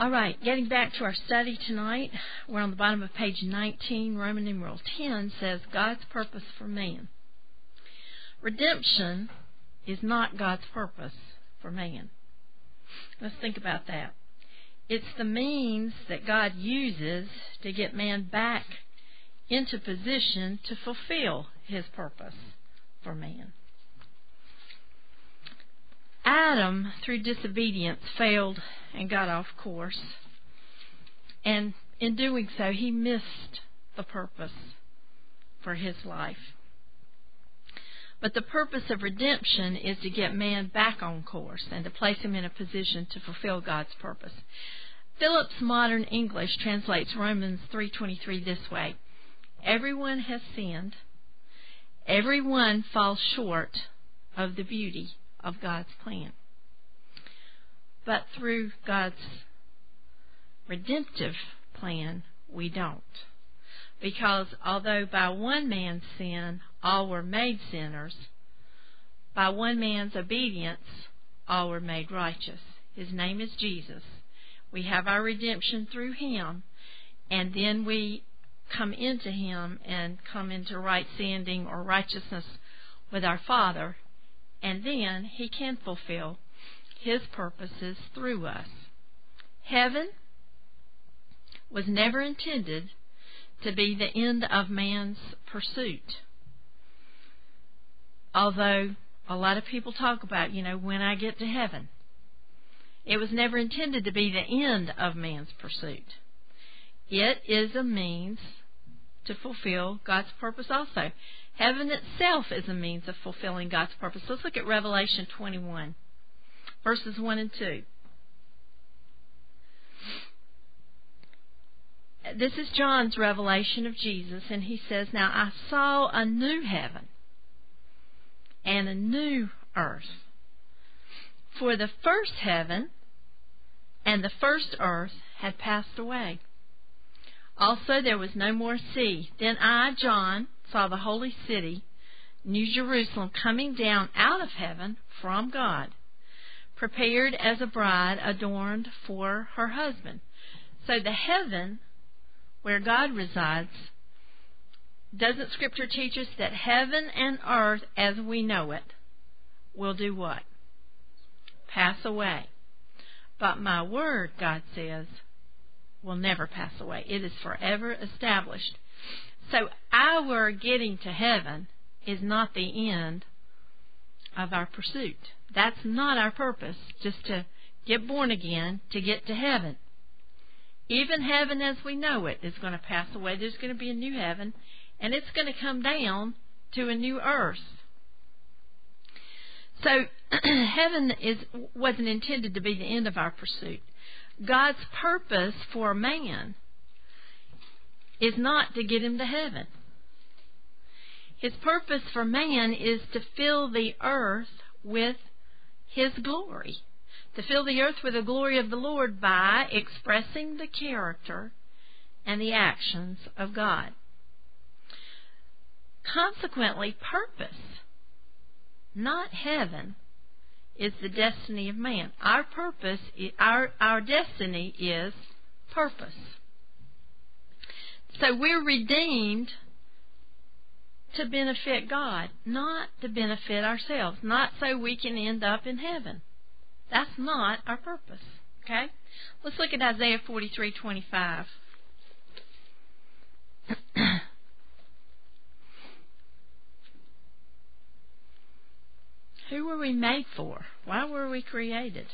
All right, getting back to our study tonight, we're on the bottom of page 19. Roman numeral 10 says God's purpose for man. Redemption is not God's purpose for man. Let's think about that. It's the means that God uses to get man back into position to fulfill His purpose for man. Adam, through disobedience, failed and got off course. And in doing so, he missed the purpose for his life. But the purpose of redemption is to get man back on course and to place him in a position to fulfill God's purpose. Phillips Modern English translates Romans 3:23 this way: everyone has sinned. Everyone falls short of the beauty of God's plan. But through God's redemptive plan, we don't. Because although by one man's sin all were made sinners, by one man's obedience all were made righteous. His name is Jesus. We have our redemption through Him, and then we come into Him and come into right standing or righteousness with our Father, and then He can fulfill His purposes through us. Heaven was never intended to be the end of man's pursuit. Although a lot of people talk about, when I get to heaven. It was never intended to be the end of man's pursuit. It is a means to fulfill God's purpose also. Heaven itself is a means of fulfilling God's purpose. Let's look at Revelation 21, verses 1 and 2. This is John's revelation of Jesus, and he says, "Now I saw a new heaven and a new earth. For the first heaven and the first earth had passed away. Also there was no more sea. Then I, John, saw the holy city, New Jerusalem, coming down out of heaven from God, prepared as a bride adorned for her husband." So the heaven where God resides, doesn't Scripture teach us that heaven and earth as we know it will do what? Pass away. But my word, God says, will never pass away. It is forever established. So our getting to heaven is not the end of our pursuit. That's not our purpose, just to get born again, to get to heaven. Even heaven as we know it is going to pass away. There's going to be a new heaven, and it's going to come down to a new earth. So heaven wasn't intended to be the end of our pursuit. God's purpose for man is not to get him to heaven. His purpose for man is to fill the earth with His glory. To fill the earth with the glory of the Lord by expressing the character and the actions of God. Consequently, purpose, not heaven, is the destiny of man. Our purpose, our destiny is purpose. So we're redeemed to benefit God, not to benefit ourselves, not so we can end up in heaven. That's not our purpose. Okay? Let's look at Isaiah 43:25. Who were we made for? Why were we created?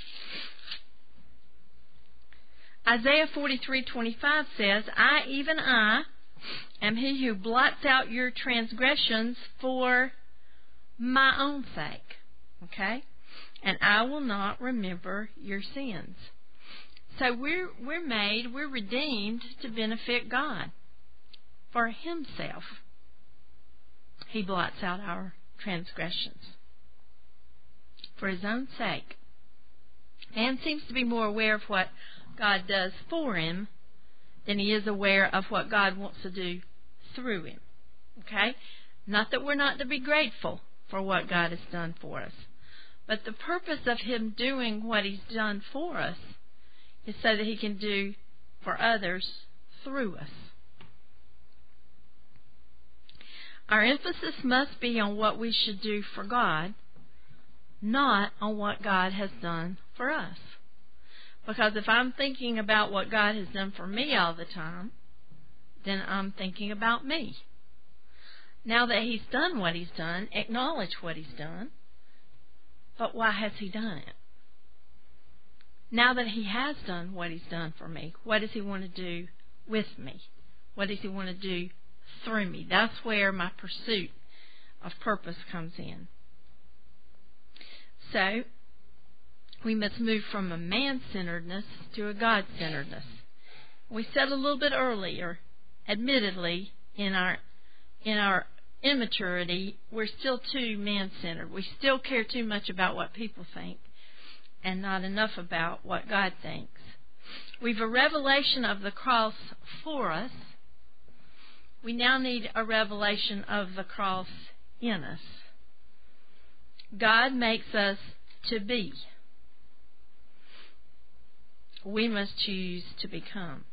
Isaiah 43:25 says, even I, am He who blots out your transgressions for my own sake. Okay? And I will not remember your sins. So we're redeemed to benefit God for Himself. He blots out our transgressions for His own sake. Man seems to be more aware of what God does for him than he is aware of what God wants to do through him. Okay? Not that we're not to be grateful for what God has done for us. But the purpose of Him doing what He's done for us is so that He can do for others through us. Our emphasis must be on what we should do for God, not on what God has done for us. Because if I'm thinking about what God has done for me all the time, then I'm thinking about me. Now that He's done what He's done, acknowledge what He's done. But why has He done it? Now that He has done what He's done for me, what does He want to do with me? What does He want to do through me? That's where my pursuit of purpose comes in. So, we must move from a man-centeredness to a God-centeredness. We said a little bit earlier, admittedly, in our immaturity, we're still too man-centered. We still care too much about what people think and not enough about what God thinks. We've a revelation of the cross for us. We now need a revelation of the cross in us. God makes us to be. We must choose to become.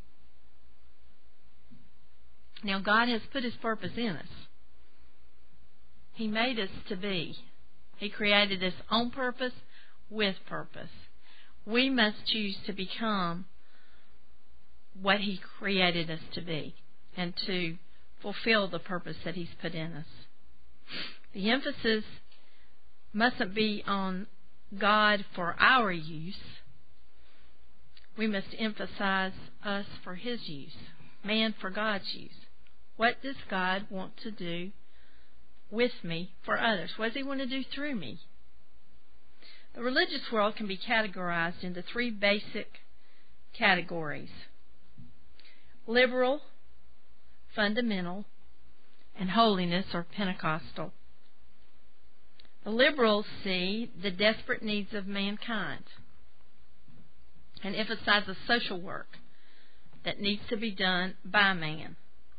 Now, God has put His purpose in us. He made us to be. He created us on purpose, with purpose. We must choose to become what He created us to be and to fulfill the purpose that He's put in us. The emphasis mustn't be on God for our use. We must emphasize us for His use, man for God's use. What does God want to do with me for others? What does He want to do through me? The religious world can be categorized into three basic categories: liberal, fundamental, and holiness or Pentecostal. The liberals see the desperate needs of mankind and emphasize the social work that needs to be done by man.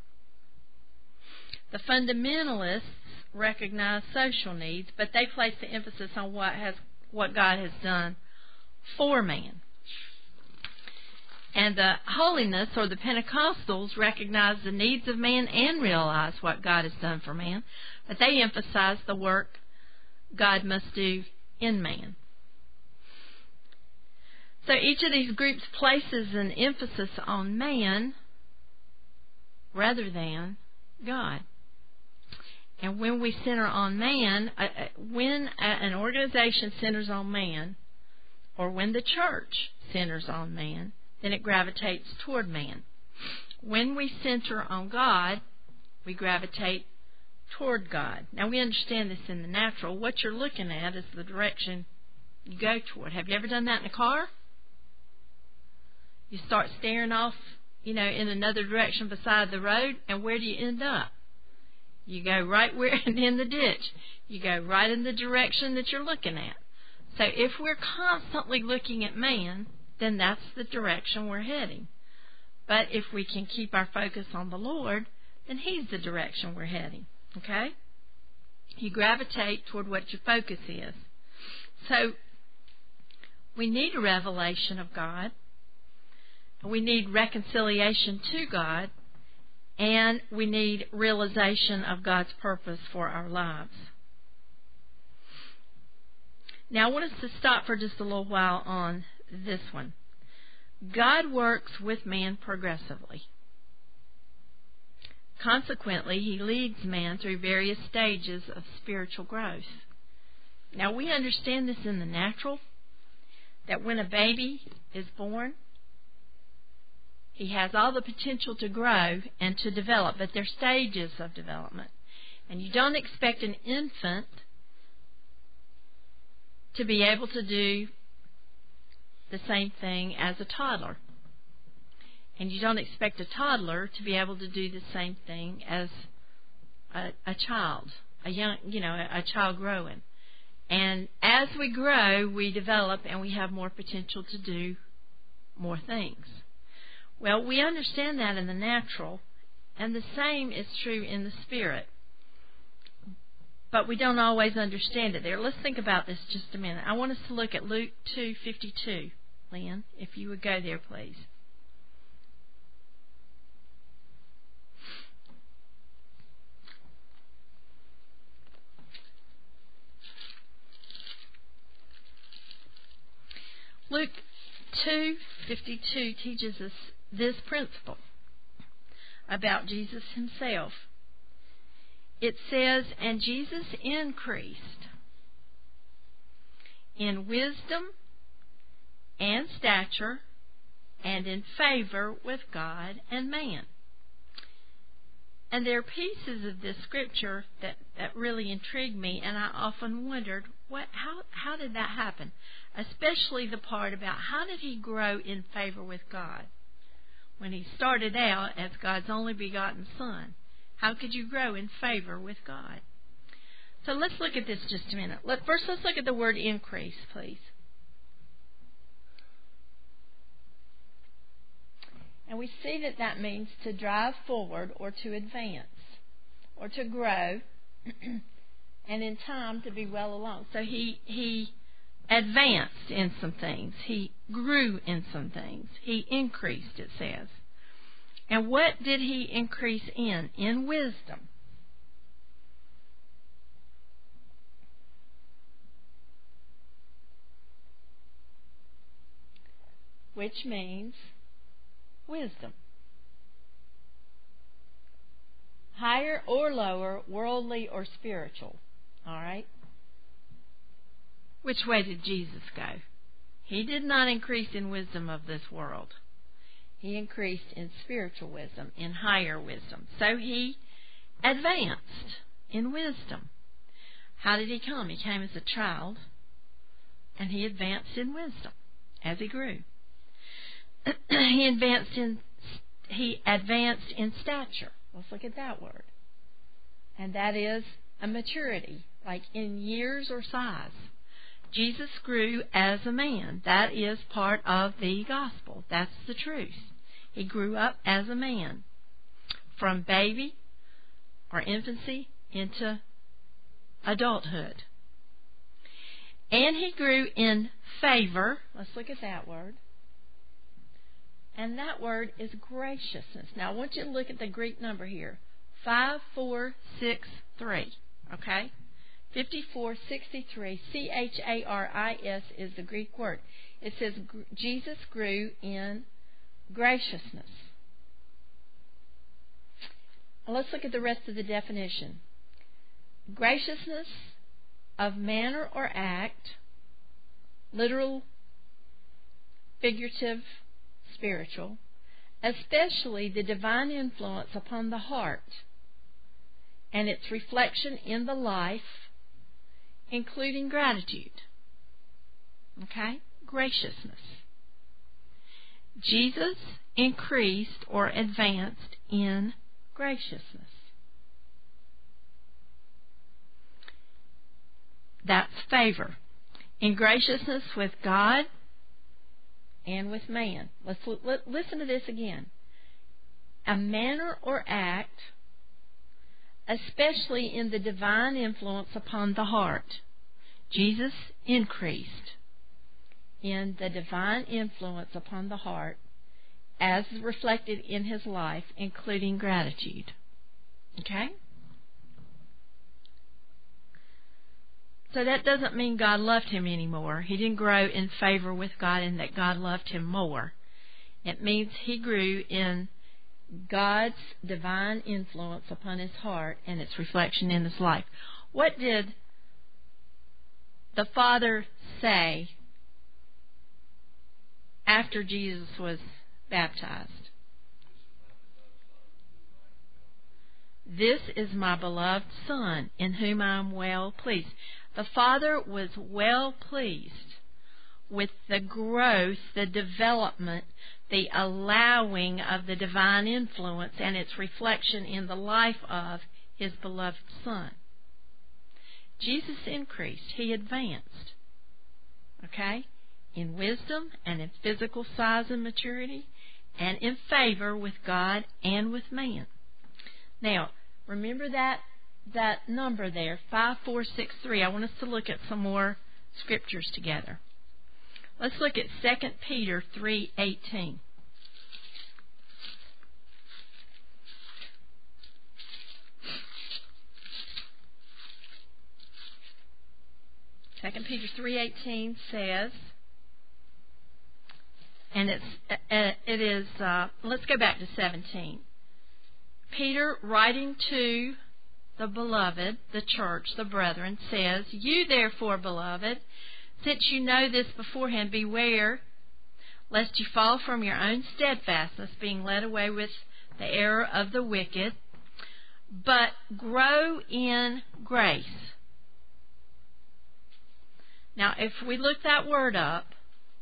The fundamentalists recognize social needs, but they place the emphasis on what God has done for man. And the holiness or the Pentecostals recognize the needs of man and realize what God has done for man, but they emphasize the work God must do in man. So each of these groups places an emphasis on man rather than God. And when we center on man, when an organization centers on man, or when the church centers on man, then it gravitates toward man. When we center on God, we gravitate toward God. Now, we understand this in the natural. What you're looking at is the direction you go toward. Have you ever done that in a car? You start staring off, in another direction beside the road, and where do you end up? You go right where in the ditch. You go right in the direction that you're looking at. So if we're constantly looking at man, then that's the direction we're heading. But if we can keep our focus on the Lord, then He's the direction we're heading. Okay? You gravitate toward what your focus is. So we need a revelation of God. We need reconciliation to God. And we need realization of God's purpose for our lives. Now I want us to stop for just a little while on this one. God works with man progressively. Consequently, He leads man through various stages of spiritual growth. Now we understand this in the natural, that when a baby is born, he has all the potential to grow and to develop, but there are stages of development. And you don't expect an infant to be able to do the same thing as a toddler. And you don't expect a toddler to be able to do the same thing as a child, a child growing. And as we grow, we develop and we have more potential to do more things. Well, we understand that in the natural, and the same is true in the spirit. But we don't always understand it there. Let's think about this just a minute. I want us to look at Luke 2:52. Lynn, if you would go there, please. Luke 2:52 teaches us this principle about Jesus himself. It says, "And Jesus increased in wisdom and stature and in favor with God and man." And there are pieces of this scripture that really intrigued me, and I often wondered, how did that happen? Especially the part about how did he grow in favor with God? When he started out as God's only begotten Son, how could you grow in favor with God? So let's look at this just a minute. First, let's look at the word increase, please. And we see that means to drive forward or to advance or to grow and in time to be well along. So he advanced in some things. He grew in some things. He increased, it says. And what did he increase in? In wisdom. Which means wisdom. Higher or lower, worldly or spiritual. All right? Which way did Jesus go? He did not increase in wisdom of this world. He increased in spiritual wisdom, in higher wisdom. So he advanced in wisdom. How did he come? He came as a child, and he advanced in wisdom as he grew. He advanced in stature. Let's look at that word. And that is a maturity, like in years or size. Jesus grew as a man. That is part of the gospel. That's the truth. He grew up as a man, from baby or infancy into adulthood. And he grew in favor. Let's look at that word. And that word is graciousness. Now, I want you to look at the Greek number here. 5463. Okay? 5463. Charis is the Greek word. It says Jesus grew in graciousness. Now, let's look at the rest of the definition. Graciousness of manner or act, literal, figurative, spiritual, especially the divine influence upon the heart and its reflection in the life, including gratitude. Okay? Graciousness. Jesus increased or advanced in graciousness. That's favor. In graciousness with God and with man. Listen to this again. A manner or act, especially in the divine influence upon the heart. Jesus increased in the divine influence upon the heart as reflected in his life, including gratitude. Okay? So that doesn't mean God loved him anymore. He didn't grow in favor with God and that God loved him more. It means he grew in God's divine influence upon his heart and its reflection in his life. What did the Father say after Jesus was baptized? This is my beloved Son, in whom I am well pleased. The Father was well pleased with the growth, the development, the allowing of the divine influence and its reflection in the life of his beloved Son. Jesus increased. He advanced. Okay? In wisdom and in physical size and maturity and in favor with God and with man. Now, remember that number there, 5463. I want us to look at some more scriptures together. Let's look at 2 Peter 3:18. Second Peter 3:18 says, and let's go back to 17. Peter, writing to the beloved, the church, the brethren, says, "You therefore, beloved, since you know this beforehand, beware lest you fall from your own steadfastness, being led away with the error of the wicked, but grow in grace." Now, if we look that word up,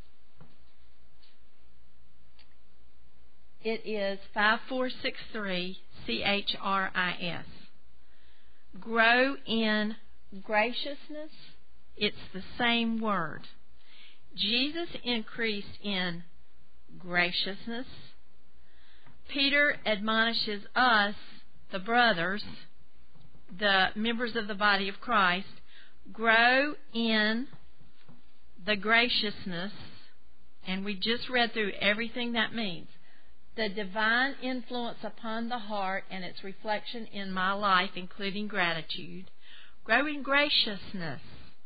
it is 5463 CHRIS. Grow in graciousness. It's the same word. Jesus increased in graciousness. Peter admonishes us, the brothers, the members of the body of Christ, grow in the graciousness, and we just read through everything that means. The divine influence upon the heart and its reflection in my life, including gratitude. Grow in graciousness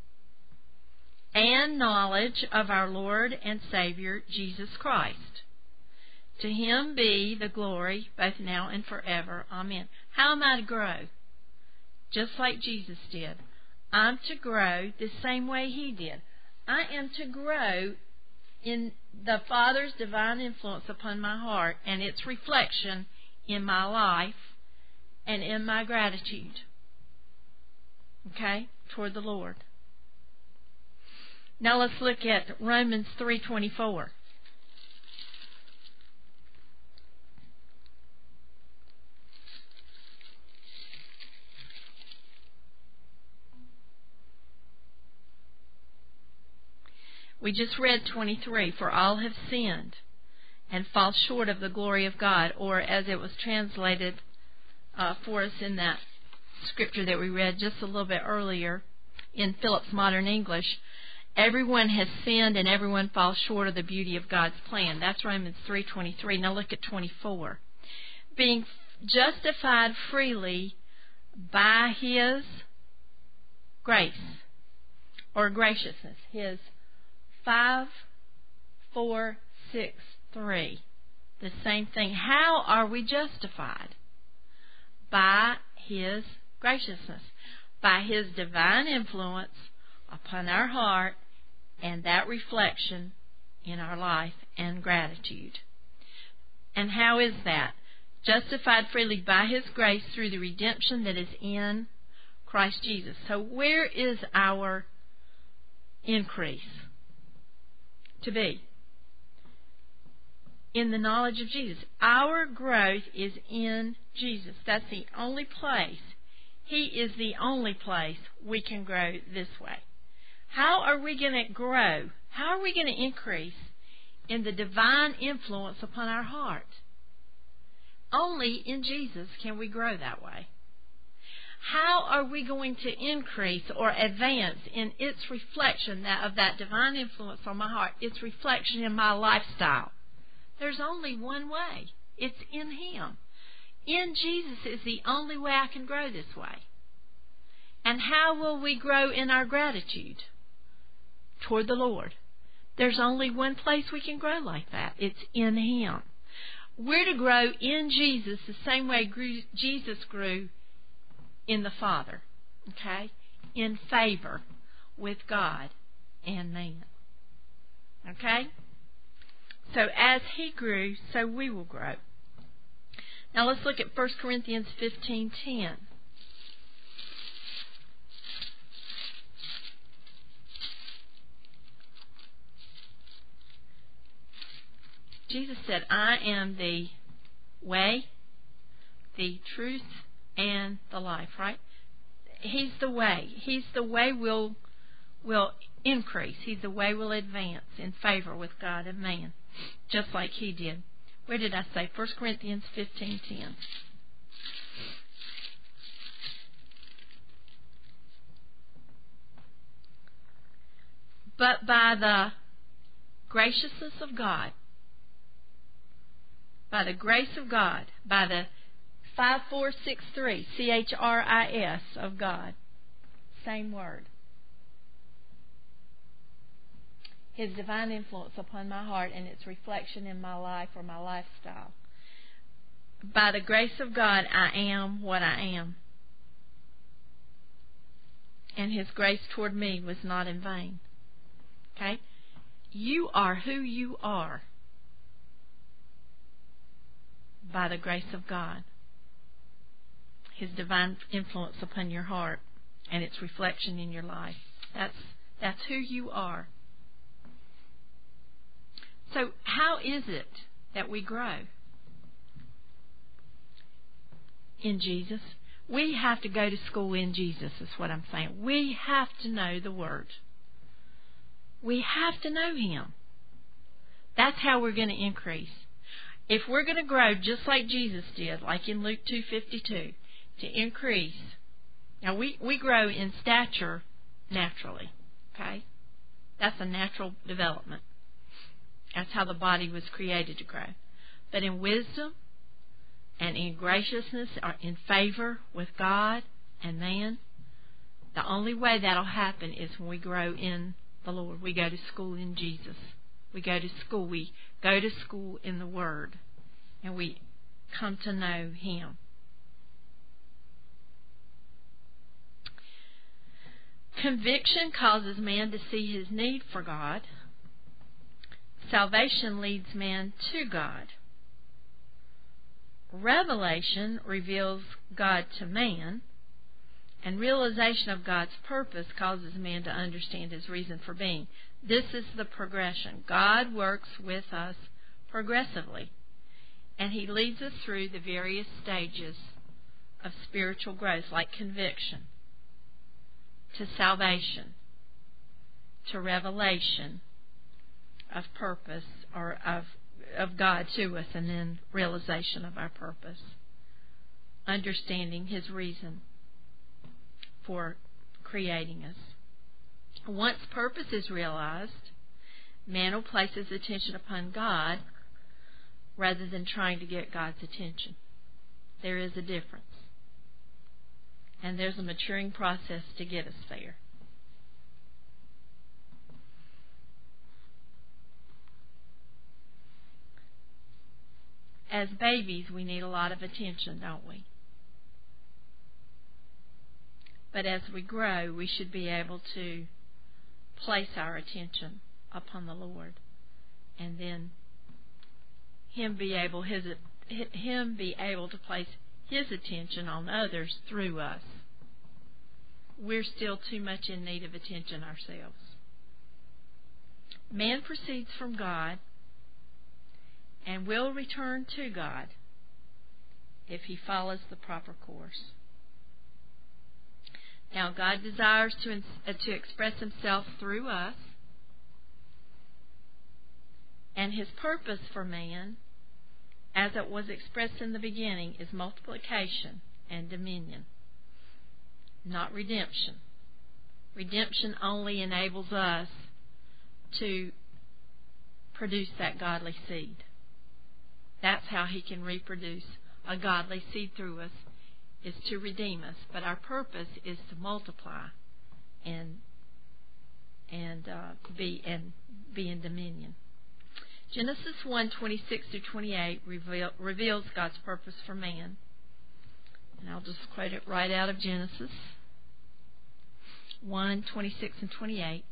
and knowledge of our Lord and Savior, Jesus Christ. To Him be the glory, both now and forever. Amen. How am I to grow? Just like Jesus did. I'm to grow the same way He did. I am to grow in the Father's divine influence upon my heart and its reflection in my life and in my gratitude. Okay? Toward the Lord. Now let's look at Romans 3:24. We just read 23, "For all have sinned and fall short of the glory of God," or as it was translated for us in that scripture that we read just a little bit earlier in Phillips Modern English, everyone has sinned and everyone falls short of the beauty of God's plan. That's Romans 3:23. Now look at 24. Being justified freely by His grace or graciousness. His 5463. The same thing. How are we justified? By His graciousness. By His divine influence upon our heart and that reflection in our life and gratitude. And how is that? Justified freely by His grace through the redemption that is in Christ Jesus. So where is our increase to be? In the knowledge of Jesus. Our growth is in Jesus. That's the only place. He is the only place we can grow this way. How are we going to grow? How are we going to increase in the divine influence upon our heart? Only in Jesus can we grow that way. How are we going to increase or advance in its reflection of that divine influence on my heart, its reflection in my lifestyle? There's only one way. It's in Him. In Jesus is the only way I can grow this way. And how will we grow in our gratitude toward the Lord? There's only one place we can grow like that. It's in Him. We're to grow in Jesus the same way Jesus grew in the Father. Okay? In favor with God and man. Okay? So as He grew, so we will grow. Now let's look at 1 Corinthians 15:10. Jesus said, "I am the way, the truth, and the life," right? He's the way. He's the way we'll increase. He's the way we'll advance in favor with God and man, just like He did. Where did I say? 1 Corinthians 15:10. But by the graciousness of God, by the grace of God, by the 5463, CHRIS of God. Same word. His divine influence upon my heart and its reflection in my life or my lifestyle. By the grace of God, I am what I am. And His grace toward me was not in vain. Okay? You are who you are by the grace of God. His divine influence upon your heart and its reflection in your life. That's who you are. So how is it that we grow? In Jesus. We have to go to school in Jesus, is what I'm saying. We have to know the Word. We have to know Him. That's how we're going to increase. If we're going to grow just like Jesus did, like in Luke 2:52, to increase. Now, we grow in stature naturally, okay? That's a natural development. That's how the body was created to grow. But in wisdom and in graciousness or in favor with God and man, the only way that'll happen is when we grow in the Lord. We go to school in Jesus. We go to school. We go to school in the Word. And we come to know Him. Conviction causes man to see his need for God. Salvation leads man to God. Revelation reveals God to man, and realization of God's purpose causes man to understand His reason for being. This is the progression. God works with us progressively, and He leads us through the various stages of spiritual growth, like conviction, to salvation, to revelation of purpose or of God to us, and then realization of our purpose, understanding His reason for creating us. Once purpose is realized, man will place his attention upon God rather than trying to get God's attention. There is a difference. And there's a maturing process to get us there. As babies, we need a lot of attention, don't we? But as we grow, we should be able to place our attention upon the Lord, and then Him be able to place His attention on others through us. We're still too much in need of attention ourselves. Man proceeds from God and will return to God if he follows the proper course. Now, God desires to express Himself through us, and His purpose for man, as it was expressed in the beginning, is multiplication and dominion, not redemption. Redemption only enables us to produce that godly seed. That's how He can reproduce a godly seed through us, is to redeem us. But our purpose is to multiply and be in dominion. Genesis 1:26-28 reveals God's purpose for man. And I'll just quote it right out of Genesis 1:26-28.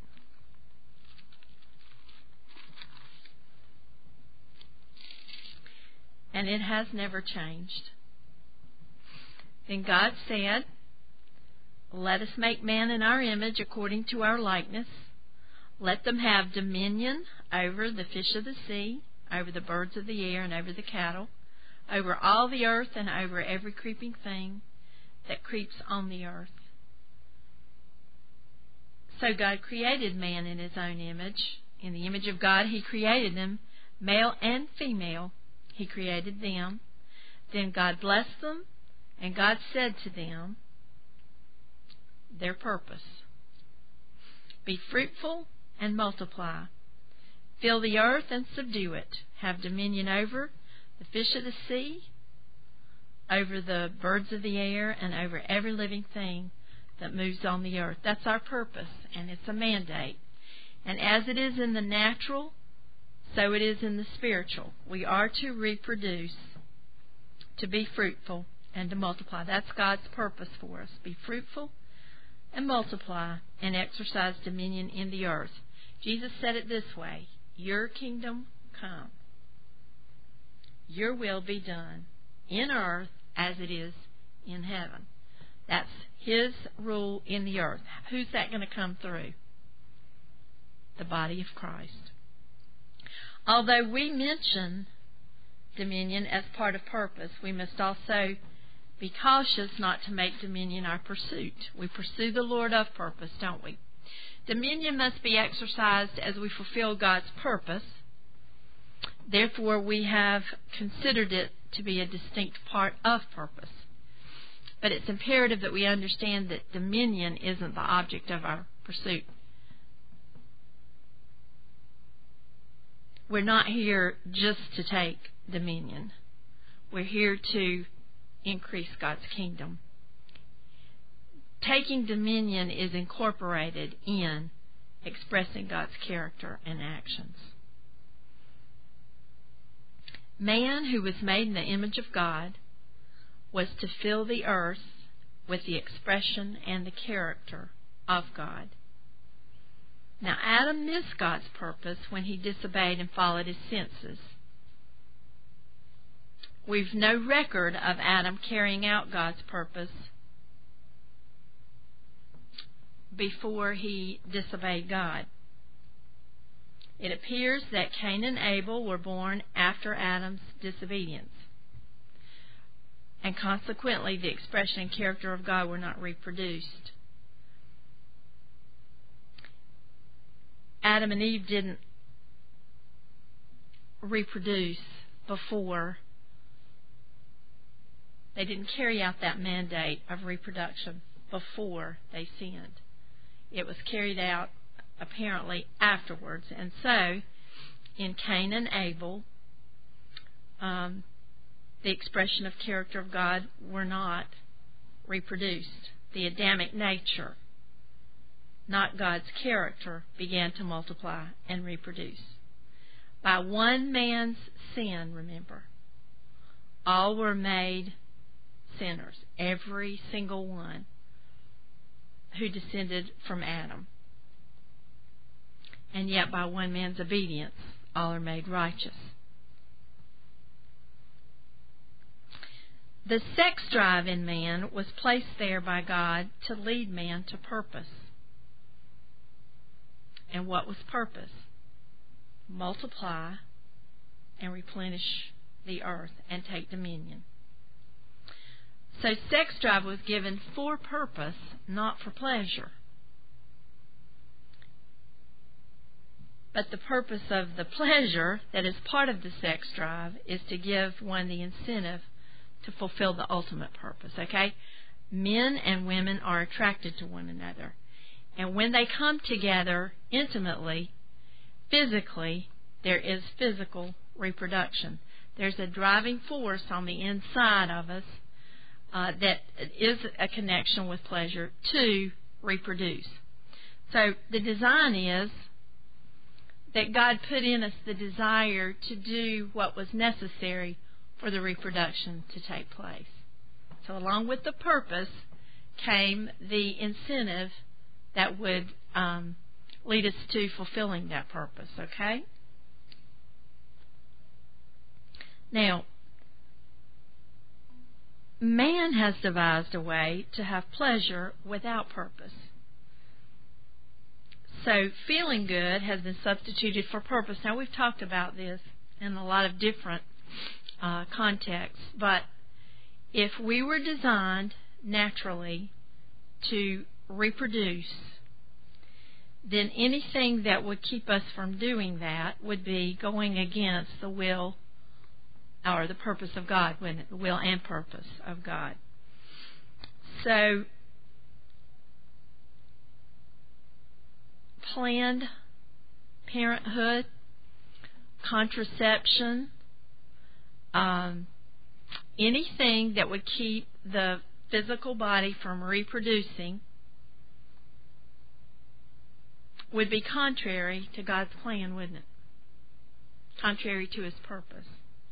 And it has never changed. Then God said, "Let us make man in our image according to our likeness. Let them have dominion over the fish of the sea, over the birds of the air, and over the cattle, over all the earth, and over every creeping thing that creeps on the earth." So God created man in His own image. In the image of God He created them, male and female. He created them. Then God blessed them, and God said to them, their purpose, "Be fruitful and multiply. Fill the earth and subdue it. Have dominion over the fish of the sea, over the birds of the air, and over every living thing that moves on the earth. That's our purpose, and it's a mandate. And as it is in the natural, so it is in the spiritual. We are to reproduce, to be fruitful, and to multiply. That's God's purpose for us. Be fruitful and multiply and exercise dominion in the earth. Jesus said it this way: your kingdom come. Your will be done in earth as it is in heaven. That's His rule in the earth. Who's that going to come through? The body of Christ. Although we mention dominion as part of purpose, we must also be cautious not to make dominion our pursuit. We pursue the Lord of purpose, don't we? Dominion must be exercised as we fulfill God's purpose. Therefore, we have considered it to be a distinct part of purpose. But it's imperative that we understand that dominion isn't the object of our pursuit. We're not here just to take dominion. We're here to increase God's kingdom. Taking dominion is incorporated in expressing God's character and actions. Man, who was made in the image of God, was to fill the earth with the expression and the character of God. Now, Adam missed God's purpose when he disobeyed and followed his senses. We've no record of Adam carrying out God's purpose before he disobeyed God. It appears that Cain and Abel were born after Adam's disobedience, and consequently the expression and character of God were not reproduced. Adam and Eve didn't reproduce before. They didn't carry out that mandate of reproduction before they sinned. It was carried out apparently afterwards. And so, in Cain and Abel, the expression of character of God were not reproduced. The Adamic nature, not God's character, began to multiply and reproduce. By one man's sin, remember, all were made sinners, every single one who descended from Adam. And yet by one man's obedience, all are made righteous. The sex drive in man was placed there by God to lead man to purpose. And what was purpose? Multiply and replenish the earth and take dominion. So sex drive was given for purpose, not for pleasure. But the purpose of the pleasure that is part of the sex drive is to give one the incentive to fulfill the ultimate purpose, okay? Men and women are attracted to one another. And when they come together intimately, physically, there is physical reproduction. There's a driving force on the inside of us that is a connection with pleasure to reproduce. So the design is that God put in us the desire to do what was necessary for the reproduction to take place. So along with the purpose came the incentive that would lead us to fulfilling that purpose, okay? Now, man has devised a way to have pleasure without purpose. So feeling good has been substituted for purpose. Now, we've talked about this in a lot of different contexts, but if we were designed naturally to reproduce, then anything that would keep us from doing that would be going against the will or the purpose of God, wouldn't it? The will and purpose of God. So, Planned Parenthood contraception, anything that would keep the physical body from reproducing would be contrary to God's plan, wouldn't it? Contrary to His purpose.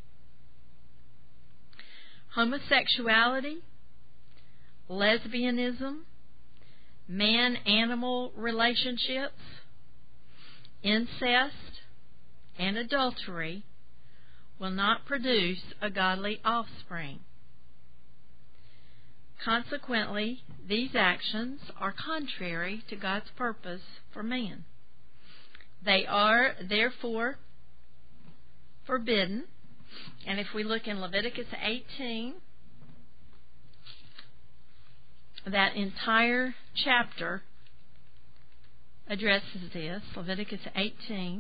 Homosexuality, lesbianism, man-animal relationships, incest, and adultery will not produce a godly offspring. Consequently, these actions are contrary to God's purpose for man. They are, therefore, forbidden. And if we look in Leviticus 18, that entire chapter addresses this. Leviticus 18.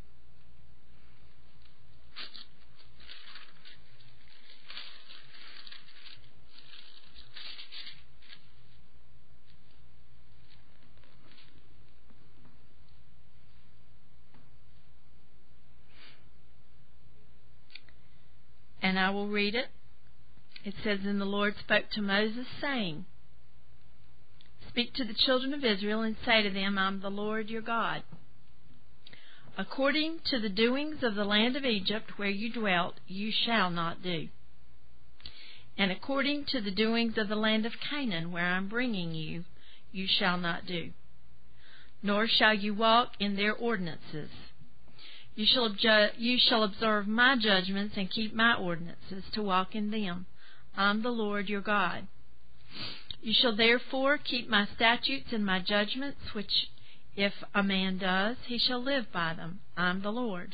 And I will read it. It says, "And the Lord spoke to Moses, saying, Speak to the children of Israel, and say to them, I am the Lord your God. According to the doings of the land of Egypt, where you dwelt, you shall not do. And according to the doings of the land of Canaan, where I am bringing you, you shall not do. Nor shall you walk in their ordinances. You shall observe my judgments and keep my ordinances to walk in them. I am the Lord your God. You shall therefore keep my statutes and my judgments, which if a man does, he shall live by them. I am the Lord.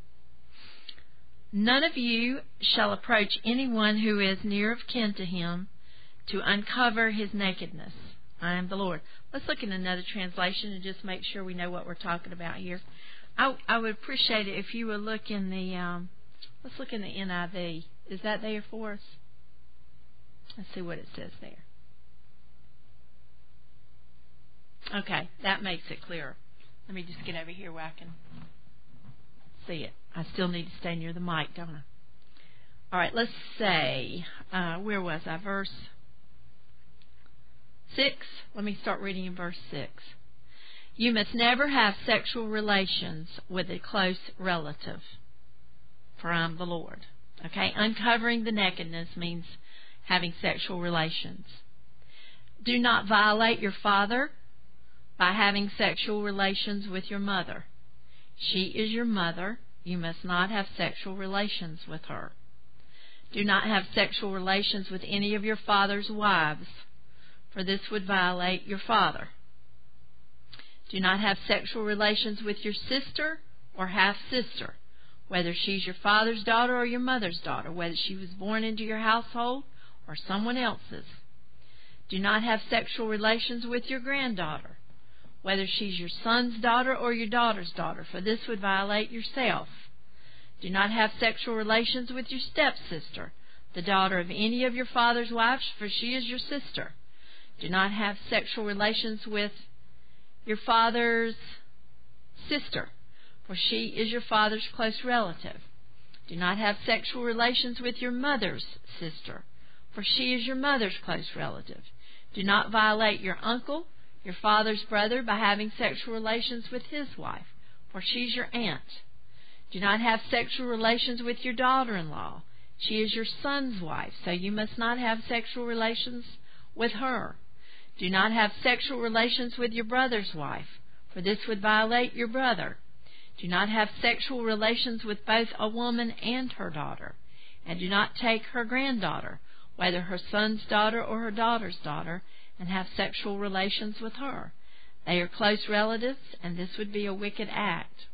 None of you shall approach anyone who is near of kin to him to uncover his nakedness. I am the Lord." Let's look in another translation and just make sure we know what we're talking about here. I would appreciate it if you would look in the, let's look in the NIV. Is that there for us? Let's see what it says there. Okay, that makes it clearer. Let me just get over here where I can see it. I still need to stay near the mic, don't I? All right, let's say, where was I? Verse 6. Let me start reading in verse 6. "You must never have sexual relations with a close relative, for I am the Lord." Okay, uncovering the nakedness means having sexual relations. "Do not violate your father by having sexual relations with your mother. She is your mother. You must not have sexual relations with her. Do not have sexual relations with any of your father's wives, for this would violate your father. Do not have sexual relations with your sister or half-sister, whether she's your father's daughter or your mother's daughter, whether she was born into your household or someone else's. Do not have sexual relations with your granddaughter, whether she's your son's daughter or your daughter's daughter, for this would violate yourself. Do not have sexual relations with your stepsister, the daughter of any of your father's wives, for she is your sister. Do not have sexual relations with your father's sister, for she is your father's close relative. Do not have sexual relations with your mother's sister, for she is your mother's close relative. Do not violate your uncle, your father's brother, by having sexual relations with his wife, for she's your aunt. Do not have sexual relations with your daughter-in-law. She is your son's wife, so you must not have sexual relations with her. Do not have sexual relations with your brother's wife, for this would violate your brother. Do not have sexual relations with both a woman and her daughter. And do not take her granddaughter, whether her son's daughter or her daughter's daughter, and have sexual relations with her. They are close relatives, and this would be a wicked act.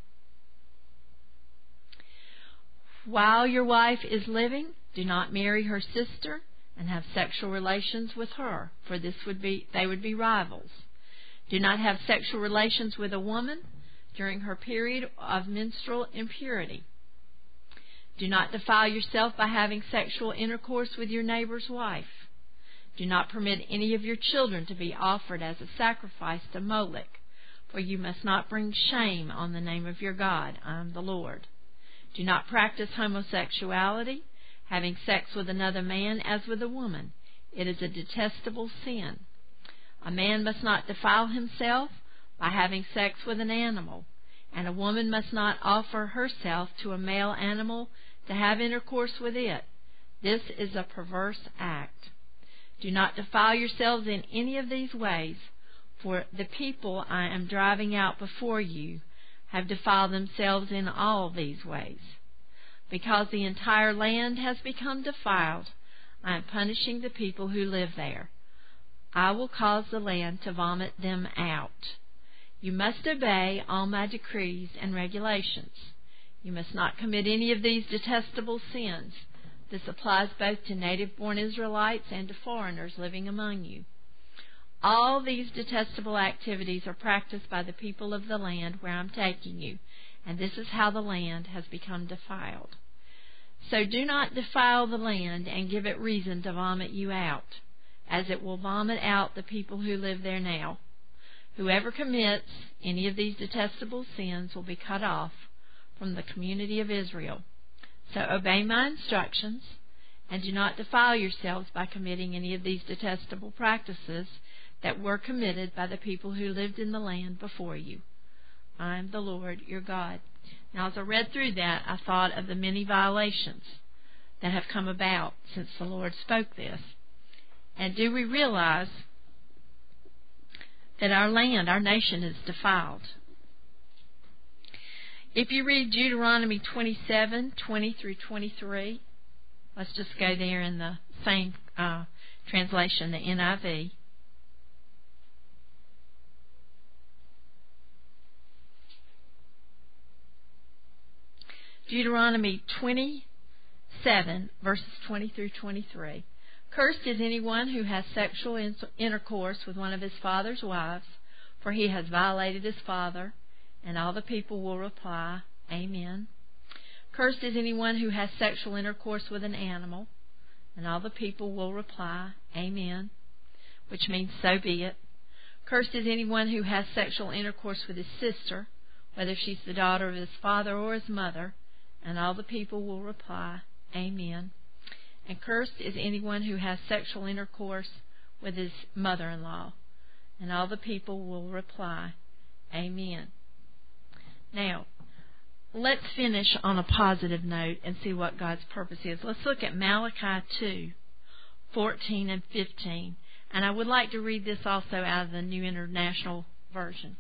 While your wife is living, do not marry her sister and have sexual relations with her, for they would be rivals. Do not have sexual relations with a woman during her period of menstrual impurity. Do not defile yourself by having sexual intercourse with your neighbor's wife. Do not permit any of your children to be offered as a sacrifice to Molech, for you must not bring shame on the name of your God. I am the Lord. Do not practice homosexuality, having sex with another man as with a woman. It is a detestable sin. A man must not defile himself by having sex with an animal, and a woman must not offer herself to a male animal to have intercourse with it. This is a perverse act. Do not defile yourselves in any of these ways, for the people I am driving out before you have defiled themselves in all these ways. Because the entire land has become defiled, I am punishing the people who live there. I will cause the land to vomit them out. You must obey all my decrees and regulations. You must not commit any of these detestable sins. This applies both to native-born Israelites and to foreigners living among you. All these detestable activities are practiced by the people of the land where I am taking you, and this is how the land has become defiled. So do not defile the land and give it reason to vomit you out, as it will vomit out the people who live there now. Whoever commits any of these detestable sins will be cut off from the community of Israel. So obey my instructions, and do not defile yourselves by committing any of these detestable practices that were committed by the people who lived in the land before you. I am the Lord your God. Now, as I read through that, I thought of the many violations that have come about since the Lord spoke this. And do we realize that our land, our nation, is defiled? If you read Deuteronomy 27:20 through 23, let's just go there in the same translation, the NIV. Deuteronomy 27, verses 20 through 23. Cursed is anyone who has sexual intercourse with one of his father's wives, for he has violated his father. And all the people will reply, Amen. Cursed is anyone who has sexual intercourse with an animal. And all the people will reply, Amen, which means so be it. Cursed is anyone who has sexual intercourse with his sister, whether she's the daughter of his father or his mother. And all the people will reply, Amen. And cursed is anyone who has sexual intercourse with his mother-in-law. And all the people will reply, Amen. Now, let's finish on a positive note and see what God's purpose is. Let's look at Malachi 2:14 and 15. And I would like to read this also out of the New International Version.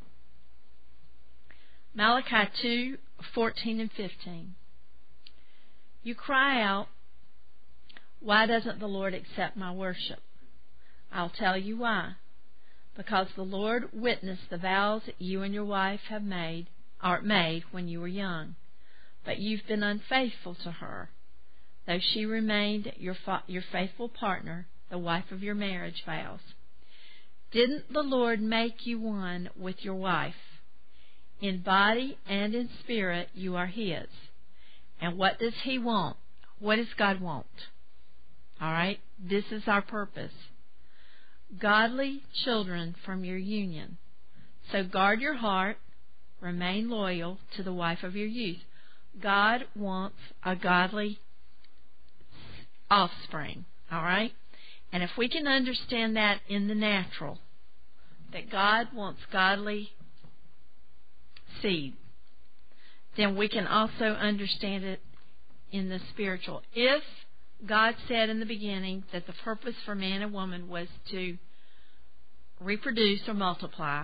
Malachi 2:14 and 15. You cry out, why doesn't the Lord accept my worship? I'll tell you why. Because the Lord witnessed the vows that you and your wife have made when you were young. But you've been unfaithful to her, though she remained your faithful partner, the wife of your marriage vows. Didn't the Lord make you one with your wife? In body and in spirit you are His. And what does He want? What does God want? All right? This is our purpose. Godly children from your union. So guard your heart. Remain loyal to the wife of your youth. God wants a godly offspring. All right? And if we can understand that in the natural, that God wants godly seed, then we can also understand it in the spiritual. If God said in the beginning that the purpose for man and woman was to reproduce or multiply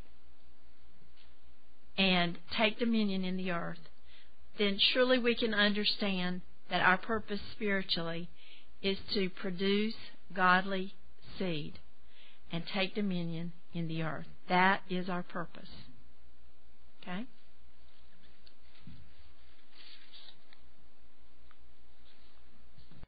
and take dominion in the earth, then surely we can understand that our purpose spiritually is to produce godly seed and take dominion in the earth. That is our purpose. Okay?